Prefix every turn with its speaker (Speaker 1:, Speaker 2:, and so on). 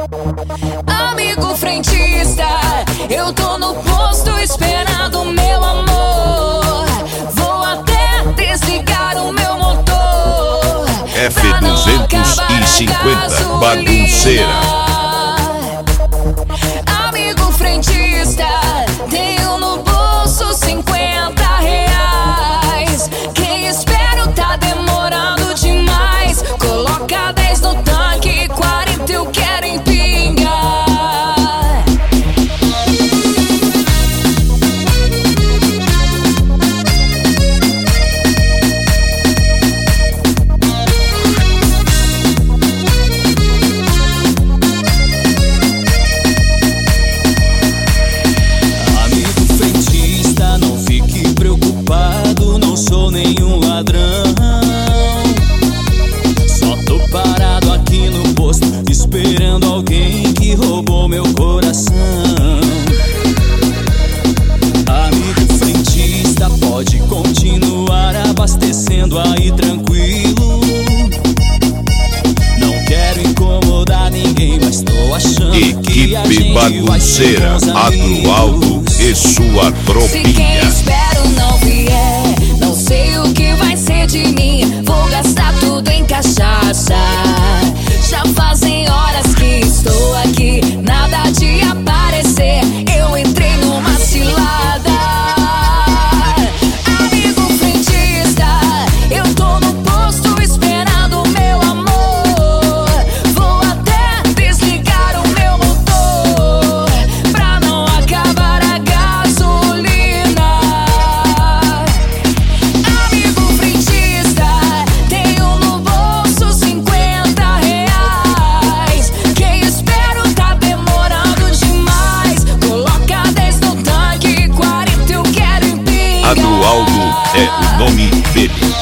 Speaker 1: Amigo frentista, eu tô no posto esperando meu amor. Vou até desligar o meu motor
Speaker 2: F250 bagunceira.
Speaker 1: Amigo frentista, tenho no bolso 50 reais. Quem espera tá demorando demais. Coloca 10 no tanque, 40 eu quero empingar.
Speaker 3: Nenhum ladrão, só tô parado aqui no posto esperando alguém que roubou meu coração. Amigo frentista, pode continuar abastecendo aí tranquilo. Não quero incomodar ninguém, mas tô achando que a gente
Speaker 2: bagunceira, Adroaldo e sua tropinha.
Speaker 1: Se quem espero não vier, não sei o que vai ser de mim. Vou gastar tudo em cachaça. Já fazem horas que estou aqui, nada de aparecer. Eu entrei numa cilada. Amigo frentista, eu tô no posto esperando meu amor. Vou até desligar o meu motor pra não acabar a gasolina. Amigo frentista, tenho no bolso 50 reais. Quem espero tá demorando demais. Coloca 10 no tanque, 40 eu quero empingar.
Speaker 2: Adroaldo é o nome dele.